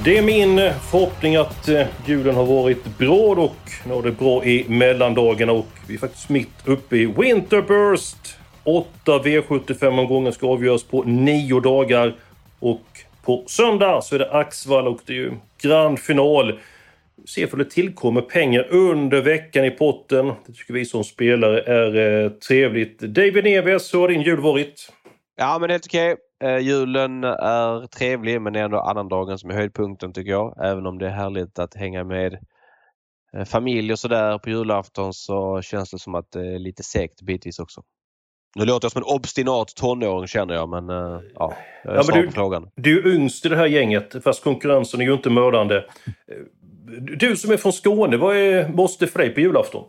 Det är min förhoppning att julen har varit bra och nu är det bra i mellandagarna och vi är faktiskt mitt uppe i Winterburst. 8 V75-omgångar ska avgöras på 9 dagar och på söndag så är det Axvalla och det är ju grand final. Se för det tillkommer pengar under veckan i potten. Det tycker vi som spelare är trevligt. David Neves, hur har din jul varit? Ja, men helt okej. Julen är trevlig, men det är ändå annandagen som är höjdpunkten tycker jag. Även om det är härligt att hänga med familj och sådär på julafton så känns det som att det är lite segt bitvis också. Nu låter jag som en obstinat tonåring känner jag, men jag är svar på frågan. Du är yngst i det här gänget, fast konkurrensen är ju inte mördande. Du som är från Skåne, vad måste för dig på julafton?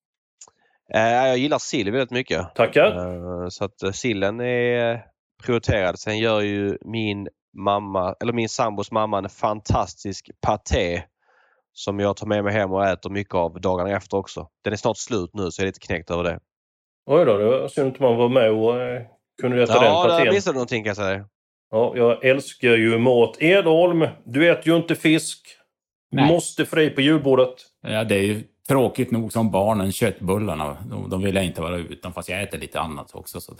Jag gillar sill väldigt mycket. Tackar. Så att sillen är prioriterad. Sen gör ju min sambos mamma en fantastisk paté som jag tar med mig hem och äter mycket av dagarna efter också. Den är snart slut nu så jag är lite knäckt över det. Oj då, det synd inte man var med och kunde äta den patén. Ja, där missade någonting kan jag säga. Ja, jag älskar ju mat. Edholm, du äter ju inte fisk. Nej. Måste för dig på julbordet. Ja, det är ju tråkigt nog som barnen, köttbullarna. De vill jag inte vara utan, fast jag äter lite annat också så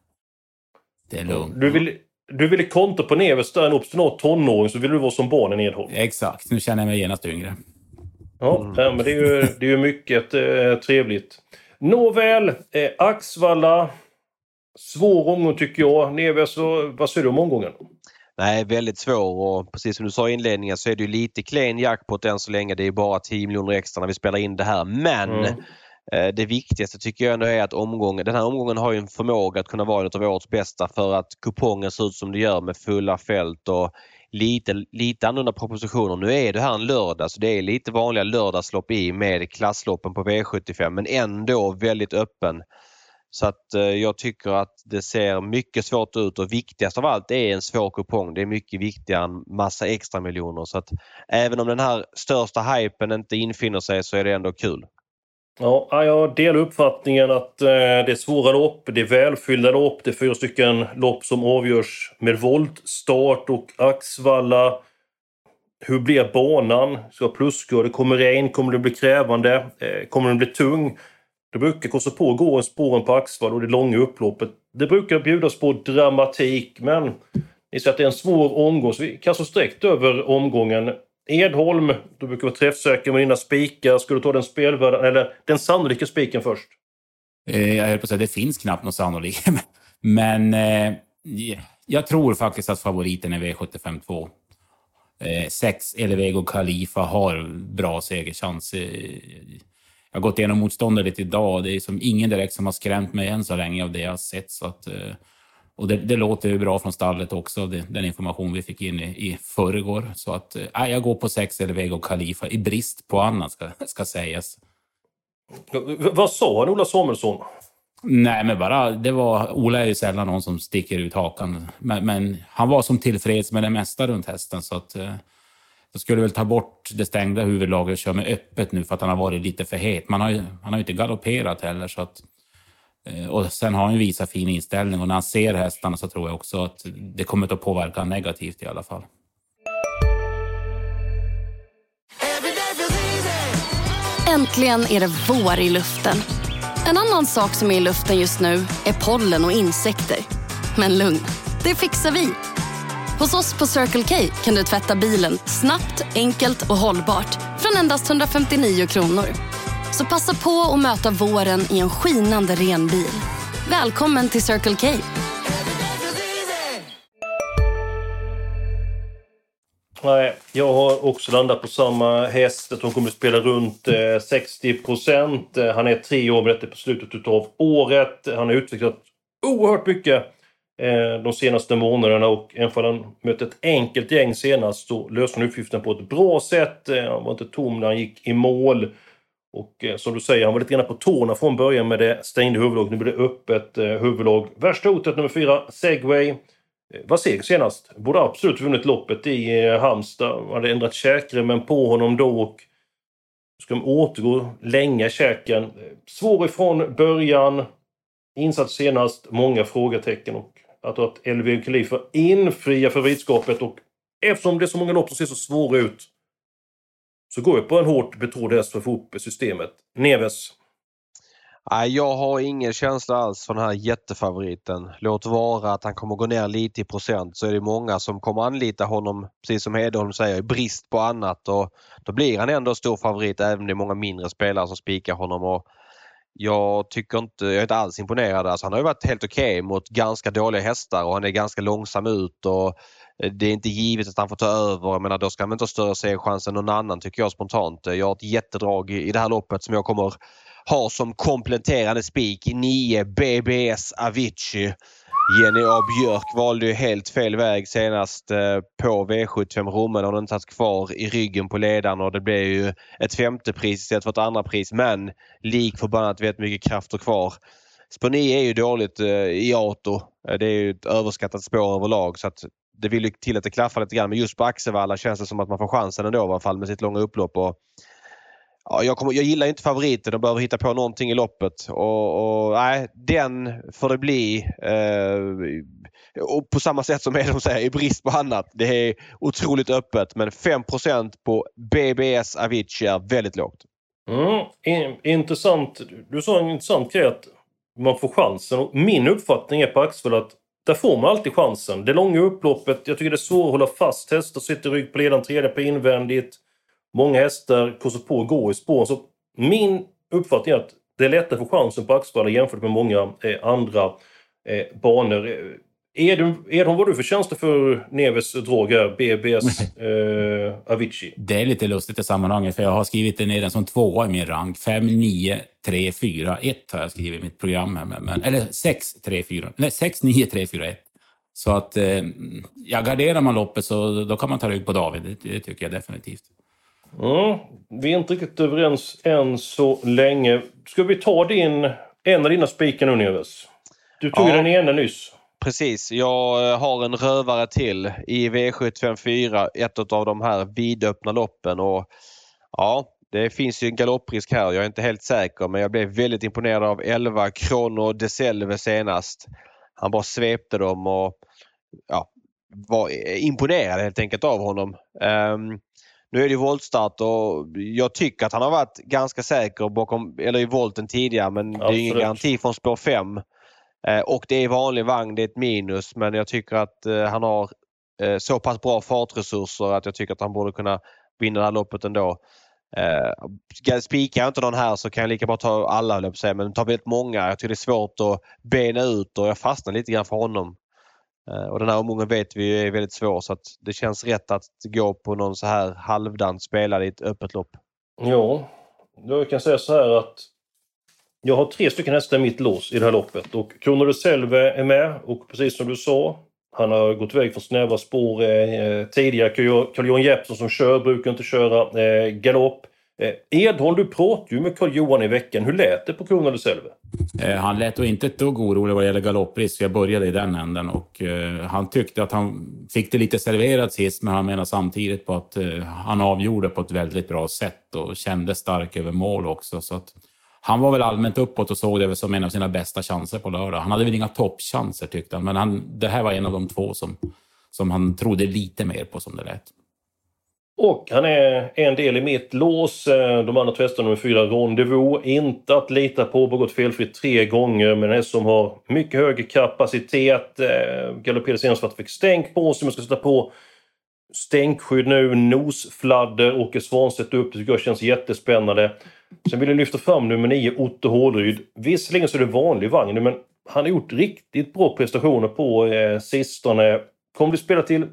det är lugnt. Du ville kontra på Neves där en obstinat tonåring så vill du vara som barnen i Edholm. Exakt, nu känner jag mig genast yngre. Ja, men det är ju mycket trevligt. Nåväl, Axvalla. Svår omgång tycker jag. Neves, vad säger du om omgången? Nej, väldigt svår och precis som du sa i inledningen så är det ju lite klen jackpot än så länge. Det är bara 10 miljoner extra när vi spelar in det här. Men det viktigaste tycker jag ändå är att den här omgången har ju en förmåga att kunna vara ett av årets bästa för att kupongen ser ut som det gör med fulla fält och lite annorlunda propositioner. Nu är det här en lördag så det är lite vanliga lördagslopp i med klassloppen på V75 men ändå väldigt öppen. Så att jag tycker att det ser mycket svårt ut och viktigast av allt är en svår kupong. Det är mycket viktigare än massa extra miljoner. Så att även om den här största hypen inte infinner sig så är det ändå kul. Ja, jag delar uppfattningen att det är svåra lopp, det är välfyllda lopp, det är 4 stycken lopp som avgörs med voltstart och Axvalla. Hur blir banan? Ska plusskör, det kommer regn, kommer det bli krävande, kommer det bli tung? Det brukar kosta på att gå spåren på Axvalla och det långa upploppet. Det brukar bjudas på dramatik, men ni ser att det är en svår omgång så vi kastar sträckt över omgången. Edholm, du brukar vara träffsäker med dina spikar. Ska du ta den spelvärden eller den sannolika spiken först? Jag höll på att säga, det finns knappt något sannolikt. Men jag tror faktiskt att favoriten är V75-2. 6 Elevego Khalifa har bra segerchans. Jag har gått igenom motståndet idag. Det är som ingen direkt som har skrämt mig än så länge av det jag har sett. Så att, och det låter ju bra från stallet också. Den information vi fick in i förrgår. Så att jag går på 6 Elevego Khalifa i brist på annat ska sägas. Vad sa han, Ola Samuelsson? Nej, men bara Ola är ju sällan någon som sticker ut hakan. Men han var som tillfreds med det mesta runt hästen så att jag skulle väl ta bort det stängda huvudlaget och köra med öppet nu för att han har varit lite för het. Han har ju inte galopperat heller så att och sen har han ju visat fin inställning och när han ser hästarna så tror jag också att det kommer att påverka negativt i alla fall. Äntligen är det vår i luften. En annan sak som är i luften just nu är pollen och insekter. Men lugn, det fixar vi. Hos oss på Circle K kan du tvätta bilen snabbt, enkelt och hållbart från endast 159 kronor. Så passa på att möta våren i en skinande ren bil. Välkommen till Circle K. Nej, jag har också landat på samma häst. Att hon kommer att spela runt 60%. Han är 3 år med detta på slutet av året. Han har utvecklat oerhört mycket de senaste månaderna. Och även om han mötte ett enkelt gäng senast så löste han uppgiften på ett bra sätt. Han var inte tom när han gick i mål. Och som du säger, han var lite grann på tårna från början med det stängda huvudlag. Nu blir det öppet huvudlag. Värsta hotet nummer 4, Segway. Var seg senast. Borde absolut vunnit loppet i Halmstad. Han hade ändrat käkremmen på honom då och ska de återgå länge käken. Svår ifrån början. Insats senast. Många frågetecken och att LV Khalifa infria favoritskapet och eftersom det är så många lopp som ser så svåra ut, så går jag på en hårt betrodd häst för att få upp systemet. Neves. Nej, jag har ingen känsla alls för den här jättefavoriten. Låt vara att han kommer gå ner lite i procent, så är det många som kommer anlita honom, precis som Hedholm säger, i brist på annat. Och då blir han ändå stor favorit, även om det är många mindre spelare som spikar honom. Och jag är inte alls imponerad. Alltså, han har ju varit helt okej mot ganska dåliga hästar och han är ganska långsam ut. Och det är inte givet att han får ta över. Jag menar, då ska han inte ha större segerchans än någon annan, tycker jag spontant. Jag har ett jättedrag i det här loppet som jag kommer ha som kompletterande spik i 9 BBS Avicii. Jenny A. Björk valde ju helt fel väg senast på V75 Romme. Hon har inte tagit kvar i ryggen på ledaren och det blev ju ett femte pris istället för ett andra pris. Men lik förbannat vet mycket krafter kvar. Sponi är ju dåligt i auto. Det är ju ett överskattat spår överlag, så att det vill ju till att det klaffar lite grann. Men just på Axevalla känns det som att man får chansen ändå i alla fall med sitt långa upplopp. Och ja, jag gillar inte favoriter. De behöver hitta på någonting i loppet. Och nej, den får det bli. Och på samma sätt som de säger, i brist på annat. Det är otroligt öppet. Men 5% på BBS Avicii är väldigt lågt. Intressant. Du sa en intressant grej att man får chansen. Och min uppfattning är på Axevalla att där får man alltid chansen. Det långa upploppet, jag tycker det är svårt att hålla fast hästar. Sitter rygg på ledaren, tredje på invändigt. Många hästar korsar på att gå i spår. Så min uppfattning är att det är lättare att få chansen på Axevalla jämfört med många andra banor. Edholm, vad du för tjänster för Neves drag BBS Avicii? Det är lite lustigt i sammanhanget, för jag har skrivit det ner den som 2 i min rank. 5, 9, 3, 4, 1 har jag skrivit i mitt program här. Eller 6, 3, 4. Nej, 6, 9, 3, 4, 1. Så att garderar man loppet så då kan man ta rygg på David. Det tycker jag definitivt. Vi är inte riktigt överens än så länge. Ska vi ta en av dina spikar nu, Neves? Du tog den ena nyss. Precis, jag har en rövare till i V754, ett av de här vidöppna loppen. Och ja, det finns ju en galopprisk här. Jag är inte helt säker, men jag blev väldigt imponerad av 11 Chrono de Selve senast. Han bara svepte dem och var imponerad helt enkelt av honom. Nu är det ju voltstart och jag tycker att han har varit ganska säker i volten tidigare, men det är ingen garanti från spår 5. Och det är vanlig vagn, det är ett minus, men jag tycker att han har så pass bra fartresurser att jag tycker att han borde kunna vinna det här loppet ändå. Spikar jag inte någon här så kan jag lika bra ta alla, men tar väldigt många. Jag tycker det är svårt att bena ut och jag fastnar lite grann för honom. Och den här omgången vet vi är väldigt svår, så att det känns rätt att gå på någon så här halvdant spelare i ett öppet lopp. Ja, jag kan säga så här att jag har 3 stycken hästar i mitt lås i det här loppet. Och Chrono de Selve är med. Och precis som du sa, han har gått iväg från snäva spår tidigare. Carl-Johan Jeppsson som brukar inte köra galopp. Edholm, du pratade ju med Carl-Johan i veckan. Hur lät det på Chrono de Selve? Han lät då inte ett dugg orolig vad det gäller galopprisk. Jag började i den änden och han tyckte att han fick det lite serverat sist, men han menar samtidigt på att han avgjorde på ett väldigt bra sätt och kände stark över mål också. Så att han var väl allmänt uppåt och såg det som en av sina bästa chanser på lördag. Han hade väl inga toppchanser tyckte han, men det här var en av de 2 som han trodde lite mer på som det lät. Och han är en del i mitt lås. De andra testar nummer 4, Rendezvous. Inte att lita på, har gått felfritt 3 gånger. Men en som har mycket högre kapacitet. Galopperade senast för att fick stänk på sig. Man ska sätta på stänkskydd nu. Nosfladder och Svanstedt upp. Det tycker jag känns jättespännande. Sen vill jag lyfta fram nummer 9, Otto Hårderyd. Visserligen så är det vanlig vagn, men han har gjort riktigt bra prestationer på sistone. Kommer det spela till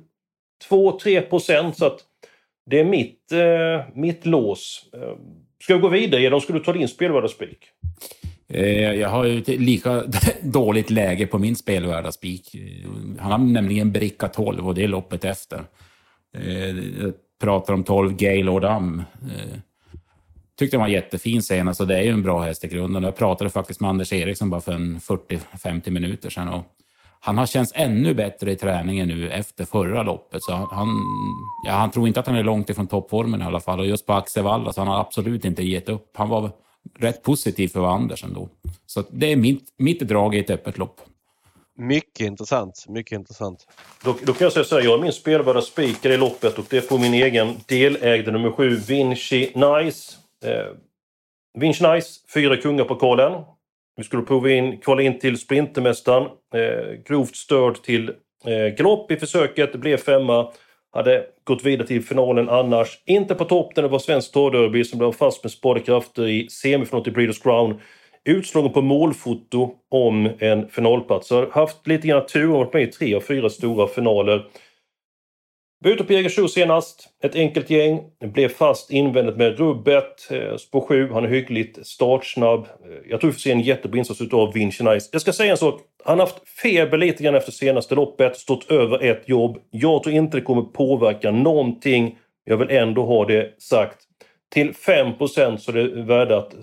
2-3%, så att det är mitt lås. Ska jag gå vidare? Eller ska du ta din spelvärdaspik? Jag har ju ett lika dåligt läge på min spelvärdaspik. Han har nämligen bricka 12 och det är loppet efter. Jag pratar om 12 Gaylord Am. Tyckte den var jättefin senast och det är ju en bra häst i grunden. Jag pratade faktiskt med Anders Eriksson bara för 40-50 minuter sedan och han har känts ännu bättre i träningen nu efter förra loppet. Så han tror inte att han är långt ifrån toppformen i alla fall. Och just på Axevalla så han har absolut inte gett upp. Han var rätt positiv för Anders ändå. Så det är mitt drag i ett öppet lopp. Mycket intressant. Då kan jag säga så här, jag är min spelvärda speaker i loppet och det är på min egen delägde nummer 7, Vinci Nice. Vinci Nice, 4 kungapokalen. Vi skulle kvala in till Sprintermästaren. Grovt störd till galopp i försöket, det blev 5. Hade gått vidare till finalen annars. Inte på topp, det var svensk travderby som blev fast med sparade krafter i semifinal till Breeders' Crown. Utslagen på målfoto om en finalplats. Har haft lite grann tur och varit med i 3 av 4 stora finaler. Var ute på Jägersro senast. Ett enkelt gäng. Blev fast invändigt med rubbet. Spår 7. Han är hyggligt startsnabb. Jag tror vi får se en jättebra insats utav Vinci Nice. Jag ska säga en sak. Han har haft feber lite grann efter senaste loppet. Stått över ett jobb. Jag tror inte det kommer påverka någonting. Jag vill ändå ha det sagt. Till 5% så är det värde att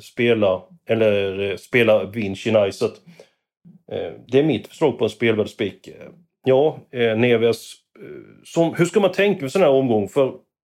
spela Vinci Nice. Så att, det är mitt förslag på en spelvärd spik. Ja, Neves. Hur ska man tänka med sån här omgång? För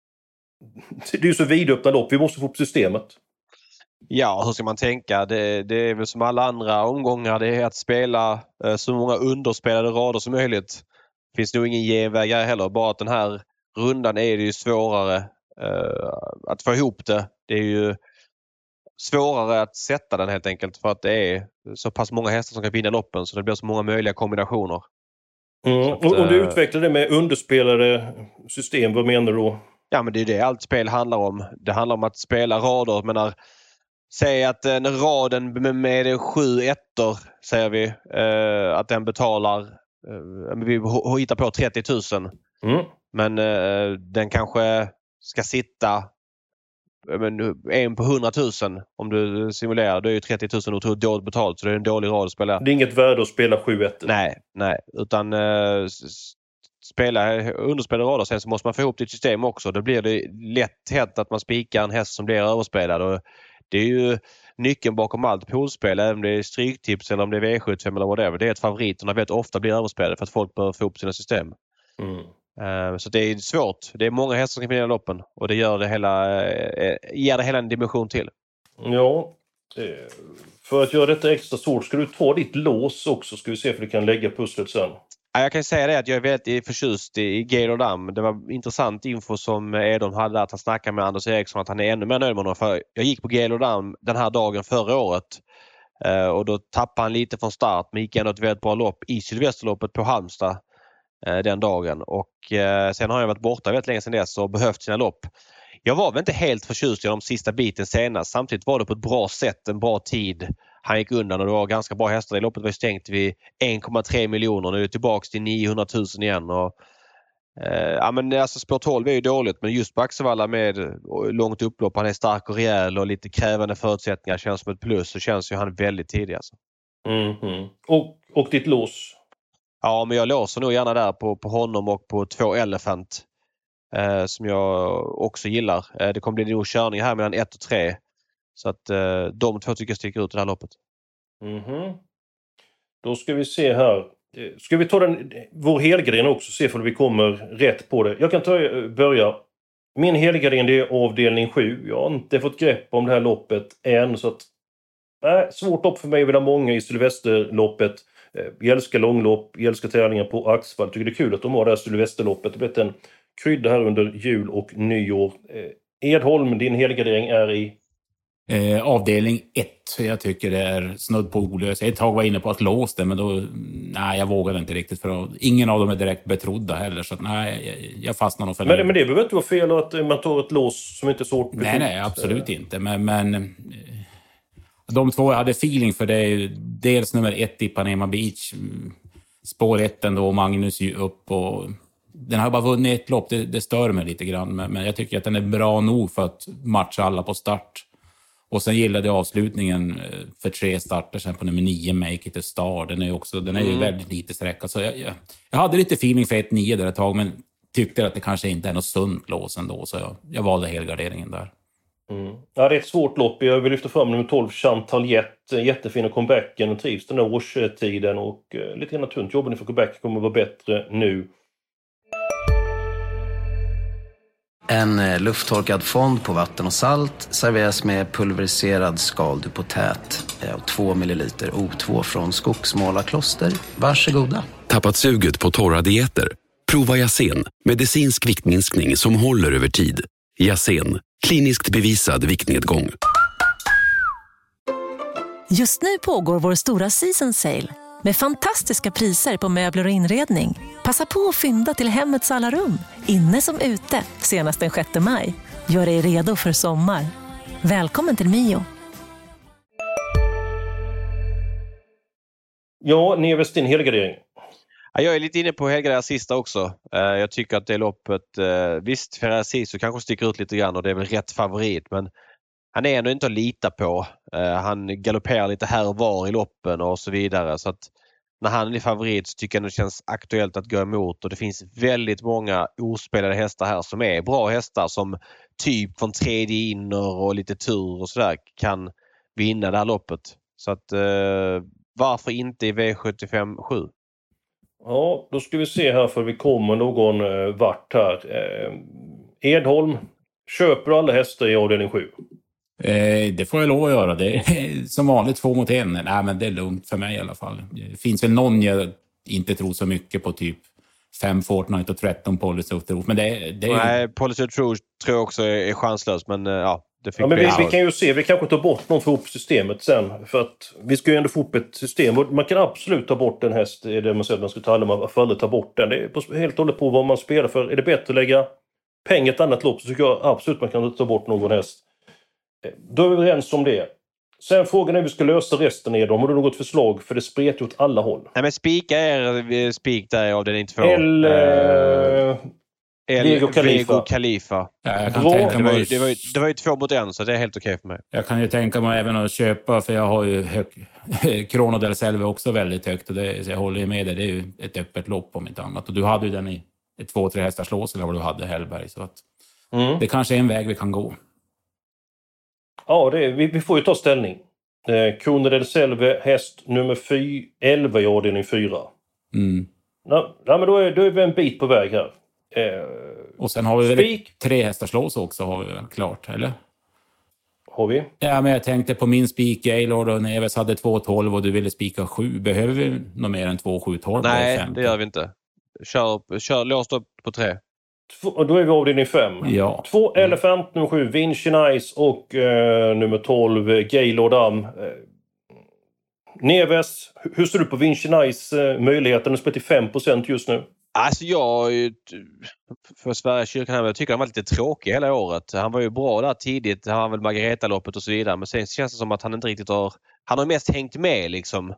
det är ju så vidöppna lopp. Vi måste få upp systemet. Ja, hur ska man tänka? Det är väl som alla andra omgångar. Det är att spela så många underspelade rader som möjligt. Det finns nog ingen genväg här heller. Bara att den här rundan är det ju svårare att få ihop det. Det är ju svårare att sätta den helt enkelt. För att det är så pass många hästar som kan vinna loppen. Så det blir så många möjliga kombinationer. Och du utvecklar det med underspelade system, vad menar du då? Ja, men det är det allt spel handlar om. Det handlar om att spela rader. Säg att raden med 7 ettor, säger vi, att den betalar, vi hittar på 30 000. Men den kanske ska sitta en på 100 000 om du simulerar. Då är ju 30 000 otroligt dåligt betalt, så det är en dålig rad att spela. Det är inget värde att spela 7 ettor. Nej. Utan spela underspelade rader, sen så måste man få ihop ditt system också. Då blir det lätt hänt att man spikar en häst som blir överspelad. Och det är ju nyckeln bakom allt poolspel, även om det är stryktips eller om det är V75 eller whatever. Det är ett favoriterna vet ofta blir överspelade för att folk bör få ihop sina system. Så det är svårt. Det är många hästar som kan vinna loppen och det gör ger det hela en dimension till. Ja, för att göra detta extra svårt ska du ta ditt lås också, ska vi se för du kan lägga pusslet sen. Jag kan säga det att jag är väldigt förtjust i Gaylord Dam. Det var intressant info som Edon hade, att han snackade med Anders Eriksson att han är ännu mer nöjd med honom. För jag gick på Gaylord Dam den här dagen förra året och då tappade han lite från start, men gick ändå ett väldigt bra lopp i Sylvesterloppet på Halmstad den dagen. Och sen har jag varit borta väldigt länge sedan dess och behövt sina lopp. Jag var väl inte helt förtjust i de sista biten senast. Samtidigt var det på ett bra sätt, en bra tid. Han gick undan och det var ganska bra hästar. I loppet var stängt vid 1,3 miljoner. Nu är det tillbaka till 900 000 igen. Och, spår 12 är ju dåligt, men just på Axevalla med långt upplopp, han är stark och rejäl och lite krävande förutsättningar, känns som ett plus. Så känns ju han väldigt tidig alltså. Och ditt lås? Ja, men jag låser nog gärna där på honom och på 2 Elephant som jag också gillar. Det kommer bli nog körning här mellan 1 och 3. Så att de 2 tycker jag sticker ut i det här loppet. Då ska vi se här. Ska vi ta vår helgren också, se om vi kommer rätt på det. Jag kan börja. Min helgren är avdelning 7. Jag har inte fått grepp om det här loppet än. Så att, svårt lopp för mig, vill ha många i Sylvesterloppet. Jag älskar långlopp, jag älskar träningar på Axvall. Tycker det är kul att de har det här Sylvesterloppet. Det har blivit en krydda här under jul och nyår. Edholm, din helgardering är i? Avdelning 1. Jag tycker det är snudd på olös. Ett tag var inne på att låsa det, men då jag vågade inte riktigt, för ingen av dem är direkt betrodda heller, så att, jag fastnar nog för men det behöver inte vara fel att man tar ett lås som inte är svårt betrodd. Nej, absolut inte, men de 2 jag hade feeling för, det är ju dels nummer 1 i Panama Beach, spår 1 ändå, Magnus ju upp, och den har bara vunnit ett lopp, det stör mig lite grann, men jag tycker att den är bra nog för att matcha alla på start. Och sen gillade jag avslutningen för 3 starter sen på nummer 9, Make It A Star. Den är ju väldigt lite sträcka. Så jag hade lite feeling för 1-9 där ett tag, men tyckte att det kanske inte är något sunt lås ändå. Så jag valde helgarderingen där. Ja, det är ett svårt lopp. Jag vill lyfta fram nummer 12, Chantal jättefina comebacken och trivs den där årstiden. Och lite grann tunt. Jobben för comeback kommer att vara bättre nu. En lufttorkad fond på vatten och salt serveras med pulveriserad skaldupotät och 2 milliliter O2 från Skogsmålarkloster. Varsågoda. Tappat suget på torra dieter? Prova Yasen, medicinsk viktminskning som håller över tid. Yasen, kliniskt bevisad viktnedgång. Just nu pågår vår stora season sale med fantastiska priser på möbler och inredning. Passa på att fynda till hemmets alla rum, inne som ute, senast den 6 maj. Gör dig redo för sommar. Välkommen till Mio. Ja, Neves, din helgardering. Ja, jag är lite inne på helgardering sista också. Jag tycker att det loppet, visst Ferrari Sisu kanske sticker ut lite grann och det är väl rätt favorit, men han är ändå inte att lita på. Han galopperar lite här och var i loppen och så vidare. Så att när han är favorit så tycker jag det känns aktuellt att gå emot. Och det finns väldigt många ospelade hästar här som är bra hästar som typ från tredje inner och lite tur och sådär kan vinna det här loppet. Så att varför inte i V75-7? Ja, då ska vi se här för vi kommer någon vart här. Edholm, köper alla hästar i avdelning 7? Det får jag lov att göra. Det är som vanligt 2 mot 1. Nej, men det är lugnt för mig i alla fall. Det finns väl någon jag inte tror så mycket på, typ 5 Fortnite och 13 Policy of Truth. Men det är Nej, Policy of Truth tror jag också är chanslös. Men ja, det fick men vi kan ju se, vi kanske tar bort någon för upp systemet sen. För att vi ska ju ändå få upp ett system. Man kan absolut ta bort en häst i det man säger att man ska ta alla, man får aldrig ta bort den. Det är helt och hållet på vad man spelar för. Är det bättre att lägga pengar i ett annat lopp så tycker jag absolut man kan ta bort någon häst. Då är vi överens om det. Sen frågan är hur vi ska lösa resten av dem. Har du något förslag? För det spretar åt alla håll. Nej, men spik där av den inte får. Vego Khalifa. Ja, det var ju 2 mot 1 så det är helt okej för mig. Jag kan ju tänka mig även att köpa, för jag har ju Chrono del Selve också väldigt högt. Och så jag håller med det. Det är ju ett öppet lopp om inte annat. Och du hade ju den i 2-3 hästars lås eller vad du hade, Hellberg. Så att det kanske är en väg vi kan gå. Ja, vi får ju ta ställning. Chrono del Selve, häst nummer 11 i avdelning 4. Ja, men då är vi en bit på väg här. Och sen har vi väl 3 hästars lås också, har vi väl klart, eller? Har vi? Ja, men jag tänkte på min spik, Gaylord och Neves hade 2-12 och du ville spika 7. Behöver vi något mer än 2-7-12? Nej, det gör vi inte. Kör låst upp på 3. Då är vi avdelning 5. Ja. 2 Elephant, nummer 7 Vinci Nice och nummer 12 Gaylord Am. Neves, hur ser du på Vinci Nice möjligheten? Den spelar till 5% just nu. Alltså jag för Sveriges kyrkan här, jag tycker han var lite tråkig hela året. Han var ju bra där tidigt, han har väl Margareta-loppet och så vidare. Men sen känns det som att han inte riktigt han har mest hängt med liksom.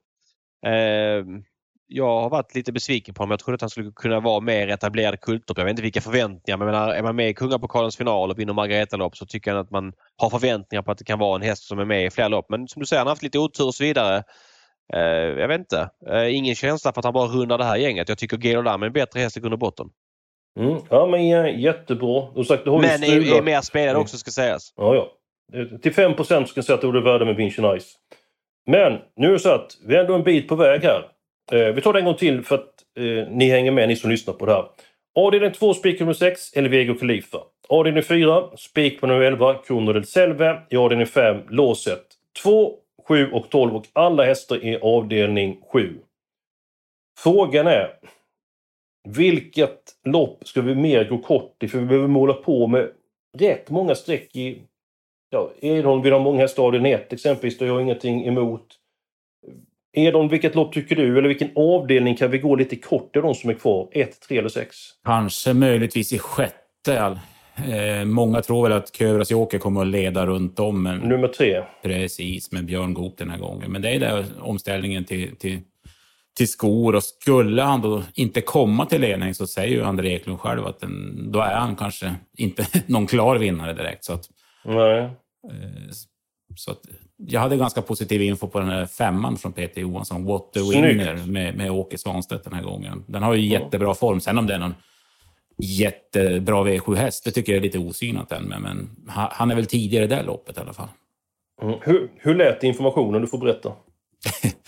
Jag har varit lite besviken på honom. Jag trodde att han skulle kunna vara mer etablerad kultlopp. Jag vet inte vilka förväntningar. Men är man med i Kungapokalens final och vinner Margareta-lopp så tycker jag att man har förväntningar på att det kan vara en häst som är med i flera lopp. Men som du säger, han har haft lite otur och så vidare. Jag vet inte. Ingen känsla för att han bara rundar det här gänget. Jag tycker Gaylord Am är en bättre häst i grund och botten. Ja, men jättebra. Men är mer spelare också ska sägas. Ja. Till 5% ska jag säga att det är värde med Vinci Nice. Men nu är det så att vi är ändå en bit på väg här. Vi tar det en gång till för att ni hänger med, ni som lyssnar på det här. Avdelning 2, spik nummer 6, Vego Khalifa. Avdelning 4, spik på nummer 11, Chrono del Selve. I avdelning 5, låset 2, 7 och 12 och alla hästar i avdelning 7. Frågan är, vilket lopp ska vi mer gå kort i? För vi behöver måla på med rätt många streck i... Ja, Edholm vill ha många hästar i avdelning 1 exempelvis, då jag har ingenting emot. Edholm, vilket lopp tycker du? Eller vilken avdelning kan vi gå lite kort i de som är kvar? 1, 3 eller 6? Kanske möjligtvis i 6:e. Många tror väl att Köras Joker kommer att leda runt om. Men nummer 3. Precis, med Björn Goop den här gången. Men det är där omställningen till skor. Och skulle han då inte komma till ledning så säger ju André Eklund själv att då är han kanske inte någon klar vinnare direkt. Så att, nej. Så att jag hade ganska positiv info på den här 5:an från Peter Johansson. What the winner med Åke Svanstedt den här gången. Den har ju jättebra form. Sen om det är någon jättebra V7-häst, det tycker jag är lite osynat än. Men han är väl tidigare där loppet i alla fall. Hur lät informationen? Du får berätta.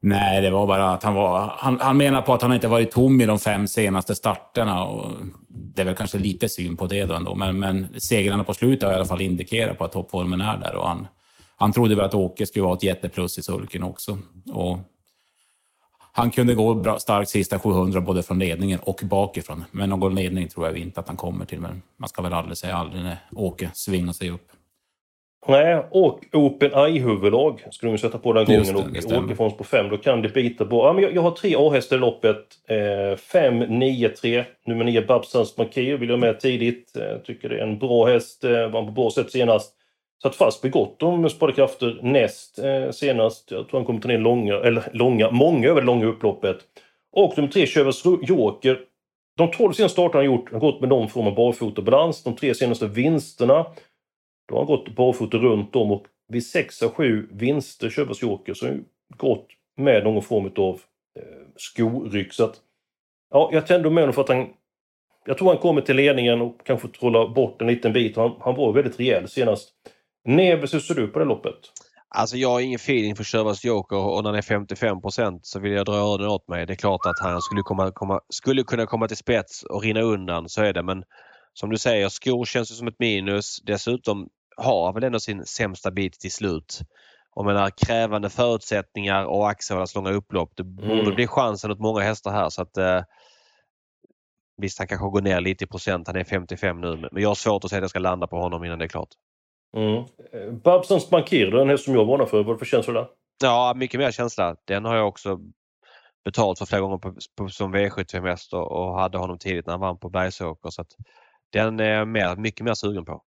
Nej, det var bara att han menar på att han inte varit tom i de 5 senaste starterna. Och det är väl kanske lite syn på det då ändå. Men segrarna på slutet har i alla fall indikerat på att toppformen är där. Och han trodde väl att Åke skulle vara ett jätteplus i sulken också. Och han kunde gå starkt sista 700 både från ledningen och bakifrån. Men någon ledning tror jag inte att han kommer till. Men man ska väl aldrig säga aldrig när Åke svingar sig upp. Nej, och Open Eye-huvudlag skulle de sätta på den gången och Åke från på 5. Då kan det bita på. Ja, men jag har 3 A-hästar i loppet. 5, 9, 3. Nummer 9 Babsans Markir vill jag med tidigt. Tycker det är en bra häst. Var på bra sätt senast. Satt fast på gott om sparade krafter näst senast. Jag tror han kommer ta ner många över det långa upploppet. Och nummer 3 Chövers Joker. De 12 senaste starterna han gjort har gått med någon form av barfota balans. De 3 senaste vinsterna. Då har han gått barfota runt om och vid 6 av 7 vinster Chövers Joker så har han gått med någon form av skoryck. Så att, ja, jag tände med honom för att jag tror han kommer till ledningen och kanske trolla bort en liten bit. Han var väldigt rejäl senast. Neves, hur ser du på det loppet? Alltså jag har ingen feeling för Chövers Joker och när han är 55% så vill jag dra öronen åt mig. Det är klart att han skulle kunna komma till spets och rinna undan, så är det. Men som du säger, skor känns som ett minus. Dessutom har väl ändå sin sämsta bit till slut. Och med krävande förutsättningar och Axevallas långa upplopp. Det borde bli chansen åt många hästar här. Så att, visst, han kanske går ner lite i procent. Han är 55 nu. Men jag har svårt att säga att jag ska landa på honom innan det är klart. Babsans Markir, den häst som jag varnar för. Vad för känsla där? Ja, mycket mer känsla. Den har jag också betalt för flera gånger som V75-häst och hade honom tidigt när han vann på Bergsåker. Så att den är mycket mer sugen på.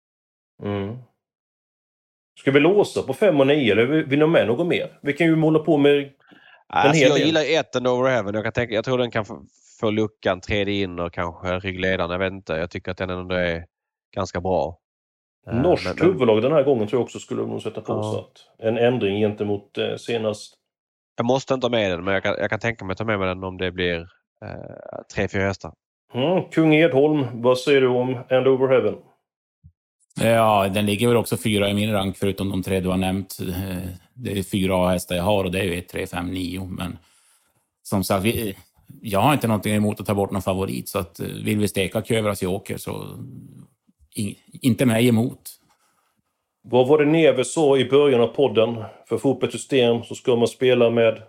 Ska vi låsa på 5 och 9 eller vill ni ha med något mer? Vi kan ju måla på med alltså jag gillar 1 and Over Heaven. Jag tror den kan få luckan, tredje in och kanske ryggledaren. Jag vet inte. Jag tycker att den ändå är ganska bra. Norskt huvudlag den här gången tror jag också skulle nog sätta på så att en ändring gentemot senast. Jag måste inte ha med den, men jag kan tänka mig att ta med den om det blir 3-4 hästar. Kung Edholm, vad säger du om And Over Heaven? Ja, den ligger väl också 4 i min rank förutom de 3 du har nämnt. Det är 4 hästar jag har och det är ju 1, 3, 5, 9. Men som sagt, jag har inte någonting emot att ta bort någon favorit. Så att vill vi steka Chövers Joker så inte mig emot. Vad var det Neves så i början av podden? För fotbollssystem så ska man spela med...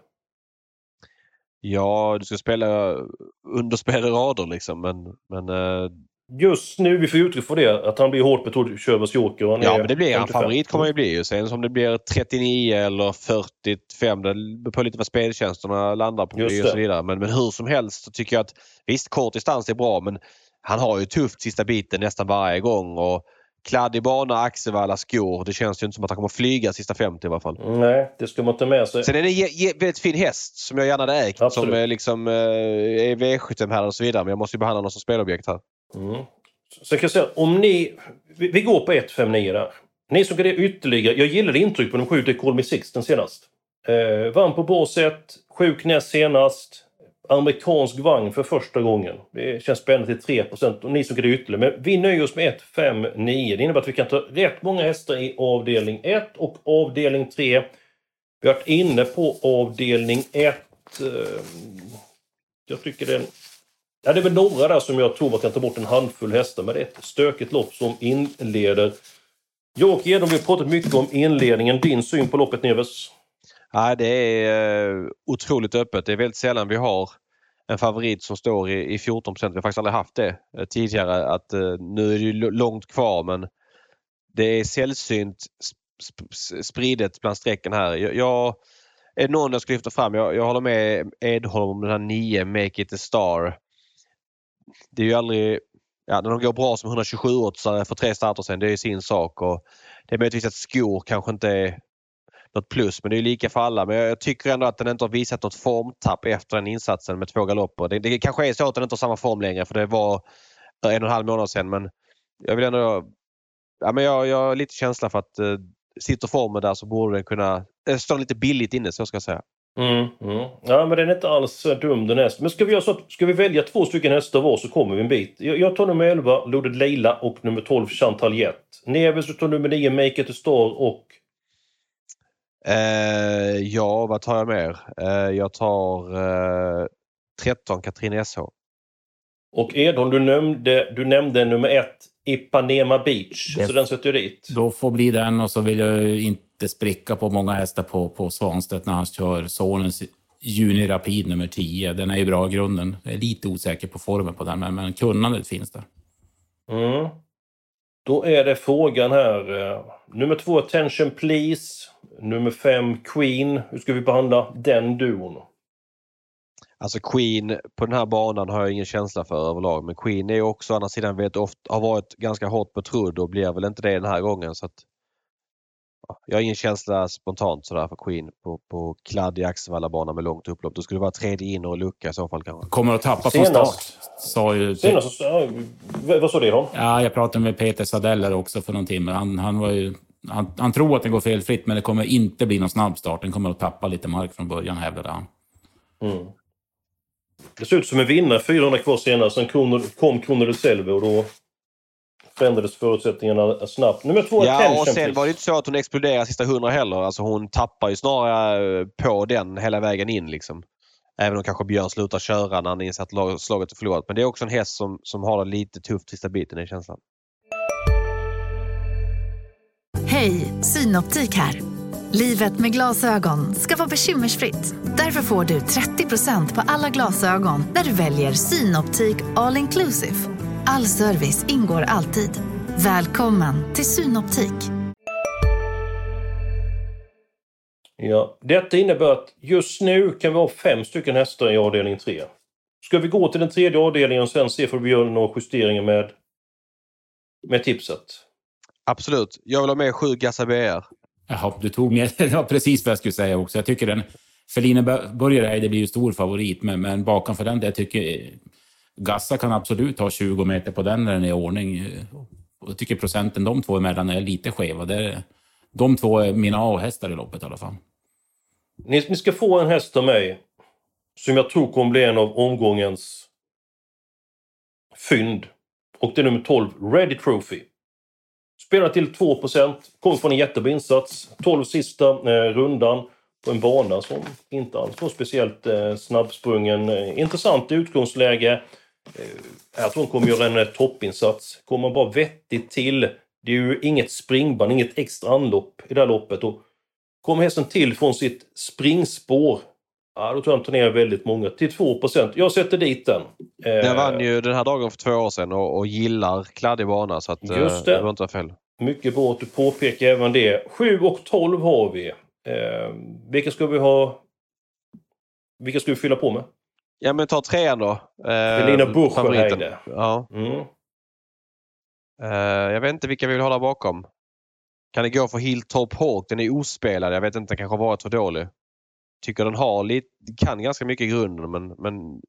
Ja, du ska spela underspelade rader liksom. Men just nu, vi får uttryck för det, att han blir hårt betrodd Chövers Joker. Ja, men det blir en favorit kommer ju bli ju. Sen som det blir 39 eller 45, det beror på lite vad speltjänsterna landar på och så vidare. Men hur som helst så tycker jag att visst, kort distans är bra, men han har ju tufft sista biten nästan varje gång och kladdig bana, Axevalla, skor. Det känns ju inte som att han kommer flyga sista 50 i alla fall. Nej, det ska man inte med sig. Sen är det en väldigt fin häst som jag gärna hade ägt. Absolut. Som är liksom är V75 här och så vidare. Men jag måste ju behandla honom som spelobjekt här. Så kan jag säga, om ni... Vi går på 1-5-9 där. Ni som kan det ytterligare... Jag gillade intryck på de 7 Call Me Sixten senast. Vann på bra sätt. 7 knäs senast. Amerikansk vagn för första gången. Det känns spännande till 3%. Och ni som kan det ytterligare. Men vi nöjer oss med 1-5-9. Det innebär att vi kan ta rätt många hästar i avdelning 1 och avdelning 3. Vi har varit inne på avdelning 1. Jag tycker det är väl några där som jag tror man kan ta bort en handfull hästar. Men det är ett stökigt lopp som inleder. Joakim, vi har pratat mycket om inledningen. Din syn på loppet, Neves? Ja, det är otroligt öppet. Det är väldigt sällan vi har en favorit som står i 14%. Vi har faktiskt aldrig haft det tidigare. Att, nu är det ju långt kvar, men det är sällsynt spridet bland strecken här. Är det någon jag ska lyfta fram? Jag håller med Edholm om den här 9 Make It a Star. Det är ju aldrig... Ja, när de går bra som 127-åtsare för 3 starter sen, det är ju sin sak. Och det är möjligtvis att skor kanske inte är något plus, men det är lika för alla. Men jag tycker ändå att den inte har visat något formtapp efter den insatsen med 2 galopper. Det kanske är så att den inte har samma form längre, för det var 1,5 månader sedan. Men jag vill ändå... Ja, men jag har lite känsla för att sitter formen där så borde den kunna... stå lite billigt inne, så ska jag säga. Ja, men den är inte alls dum den hästen. Men ska vi göra så att, ska vi välja 2 stycken hästar var så kommer vi en bit. Jag tar nummer 11, Loaded Leila, och nummer 12, Chantal Jet. Neves tar nummer 9, Make It a Star, och... Ja, vad tar jag mer? Jag tar 13 Katrin SH. Och Edholm, du nämnde nummer 1 Ipanema Beach. Så den sätter jag dit. Då får bli den, och så vill jag inte spricka på många hästar på Svanstedt när han kör sonens Juni Rapid nummer 10. Den är ju bra i grunden. Jag är lite osäker på formen på den, men kunnandet finns där. Mm. Då är det frågan här. Nummer 2 Attention Please. Nummer 5 Queen. Hur ska vi behandla den duon? Alltså Queen på den här banan har jag ingen känsla för överlag. Men Queen är ju också, å andra sidan, har varit ganska hårt betrodd och blir väl inte det den här gången. Så att, jag har ingen känsla spontant sådär för Queen på kladdig Axevalla-bana med långt upplopp. Då skulle det vara tredje in och lucka i så fall kanske. Kommer att tappa från start. Senast, vad sa det då? Ja, jag pratade med Peter Sadeller också för någon timme. Han tror att det går felfritt, men det kommer inte bli någon snabb start. Den kommer att tappa lite mark från början, hävdade han. Mm. Det ser ut som en vinnare 400 kvar senare. Sen kom Krono de Selve och då förändrades förutsättningarna snabbt. Nummer 2 ja, och sen var det inte så att hon exploderade sista 100 heller. Alltså hon tappar ju snarare på den hela vägen in liksom. Även om kanske Björn slutar köra när han inser att slaget är förlorat. Men det är också en häst som har det lite tufft sista biten i känslan. Hej, Synoptik här. Livet med glasögon ska vara bekymmersfritt. Därför får du 30% på alla glasögon när du väljer Synoptik All Inclusive. All service ingår alltid. Välkommen till Synoptik. Ja, detta innebär att just nu kan vi ha 5 stycken hästar i avdelning 3. Ska vi gå till den tredje avdelningen och sen se för att vi gör några justeringar med tipset? Absolut. Jag vill ha med 7 Gassaber. Jaha, du tog med. Det var precis vad jag skulle säga också. Jag tycker den Feline Börjer det blir ju stor favorit, men bakom för den jag tycker Gassa kan absolut ha 20 meter på den när den är i ordning. Och jag tycker procenten de två emellan är lite skeva. De två är mina A-hästar i loppet i alla fall. Ni ska få en häst av mig som jag tror kommer bli en av omgångens fynd. Och det är nummer 12, Ready Trophy. Spelar till 2%, kommer från en jättebra insats. 12 sista rundan på en bana som inte alls var speciellt snabbsprungen. Intressant utgångsläge. Jag tror hon kommer göra en toppinsats. Kommer man bara vettigt till. Det är ju inget springband, inget extra anlopp i det här loppet. Och kommer hästen till från sitt springspår, ja, då tror jag han tar ner väldigt många till 2%. Jag sätter dit den. Den vann ju den här dagen för 2 år sedan och gillar kladdig bana, så att just det var inte fel. Mycket bra att du påpekar även det. 7 och 12 har vi. Vilka ska vi ha? Vilka ska vi fylla på med? Ja, men ta 3 då. Elina Bucher. Ja. Mm. Jag vet inte vilka vi vill hålla bakom. Kan det gå för Hilltop Hawk? Den är ospelad. Jag vet inte, den kanske har varit för dålig. Tycker den har kan ganska mycket i grunden, men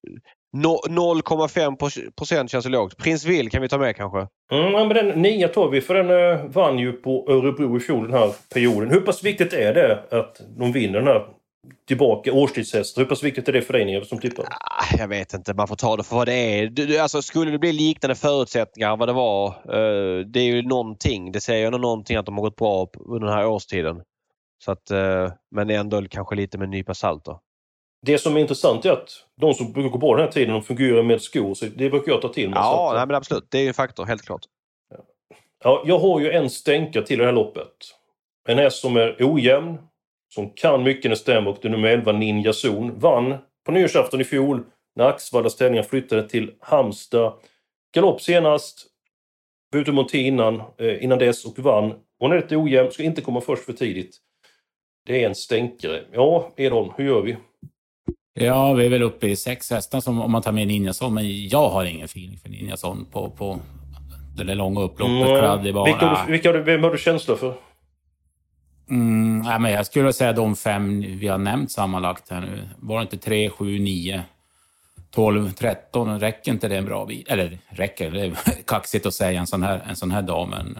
0,5% känns lågt. Prins Will kan vi ta med kanske. Men den 9 tar vi, för den vann ju på Örebro i fjol den här perioden. Hur pass viktigt är det att de vinner den här tillbaka årstidshäst? Hur pass viktigt är det för dig, ni som tippar? Jag vet inte, man får ta det för vad det är. Alltså, skulle det bli liknande förutsättningar vad det var, det är ju någonting. Det säger ju någonting att de har gått bra under den här årstiden. Så att, men ändå kanske lite med en nypa salt då. Det som är intressant är att de som brukar gå bra den här tiden, de fungerar med skor. Så det brukar jag ta till mig. Ja, så att, men absolut. Det är ju en faktor, helt klart. Ja, jag har ju en stänka till det här loppet. En häst som är ojämn, som kan mycket när det stämmer, och det är nummer 11 Ninja Zon. Vann på nyårsafton i fjol när Axvallas ställningar flyttade till Halmstad. Galopp senast, ute mot innan dess och vann. Hon är lite ojämn, ska inte komma först för tidigt. Det är en stänkare. Ja, Edholm, hur gör vi? Ja, vi är väl uppe i 6 hästar som, om man tar med Ninjason, men jag har ingen feeling för Ninjason på det där långa upploppet. Vem har du känsla för? Ja, men jag skulle säga de 5 vi har nämnt sammanlagt här nu. Var det inte 3, 7, 9, 12, 13? Räcker inte det en bra bit? Eller räcker det? Är kaxigt att säga en sån här dag, men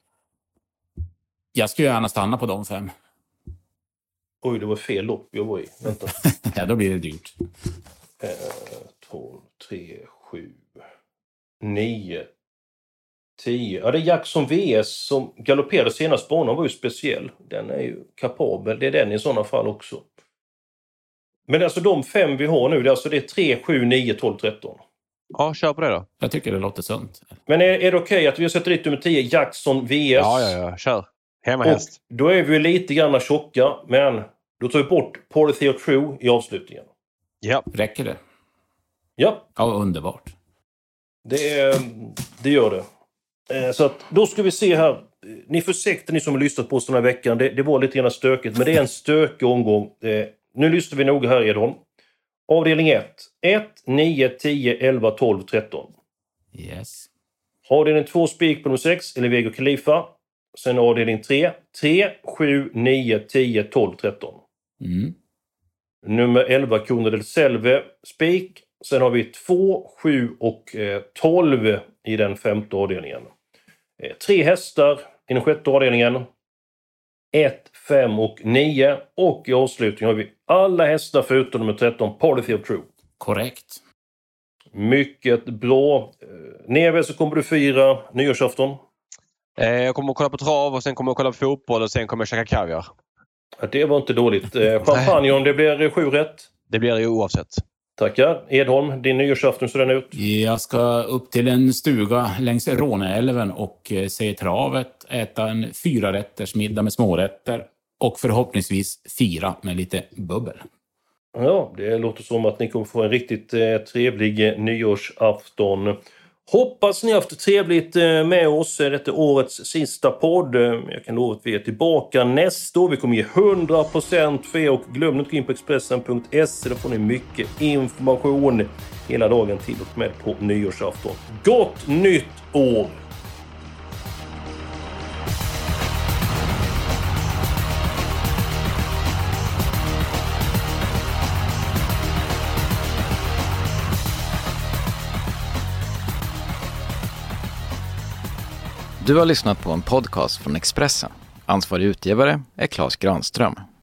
jag skulle gärna stanna på de 5. Oj, det var fel lopp jag var i. Vänta. Ja, då blir det dyrt. 12, 3, 7, 9. 10. Ja, det är Jackson VS som galopperade senast. Banan var ju speciell. Den är ju kapabel. Det är den i sådana fall också. Men alltså de 5 vi har nu, det är 3, 7, 9, 12, 13. Ja, kör på det då. Jag tycker det låter sunt. Men är det okej att vi sätter dit nummer 10, Jackson VS? Ja, kör. Hemmahäst. Och då är vi lite grann tjocka, men då tar vi bort Policy of True i avslutningen. Ja. Räcker det? Ja. Ja, underbart. Det gör det. Så att, då ska vi se här. Ni får ursäkta, ni som har lyssnat på oss den här veckan. Det var lite grann stökigt, men det är en stökig omgång. Nu lyssnar vi noga här, Edholm. Avdelning 1. 1, 9, 10, 11, 12, 13. Yes. Avdelning 2, spik på nummer 6, Elevego Khalifa. Sen avdelning 3. 3, 7, 9, 10, 12, 13. Nummer 11, Kuna del Selve, spik. Sen har vi 2, 7 och 12 i den 5:e avdelningen. 3 hästar i den 6:e avdelningen. 1, 5 och 9. Och i avslutningen har vi alla hästar förutom nummer 13, Policy of True. Korrekt. Mycket bra. Neves, så kommer du fira nyårsafton. Jag kommer att kolla på trav och sen kommer jag att kolla på fotboll och sen kommer jag käka kaviar. Ja, det var inte dåligt. Champagne, om det blir 7 rätt. Det blir det ju oavsett. Tackar. Edholm, din nyårsafton ser den ut? Jag ska upp till en stuga längs Råneälven och se travet, äta en 4-rätters middag med smårätter och förhoppningsvis fira med lite bubbel. Ja, det låter som att ni kommer få en riktigt trevlig nyårsafton. Hoppas ni har haft trevligt med oss. Detta är årets sista podd. Jag kan lova att vi är tillbaka nästa år. Vi kommer ge 100% för er och glöm inte att gå in på Expressen.se. Där får ni mycket information hela dagen till och med på nyårsafton. Gott nytt år! Du har lyssnat på en podcast från Expressen. Ansvarig utgivare är Claes Granström.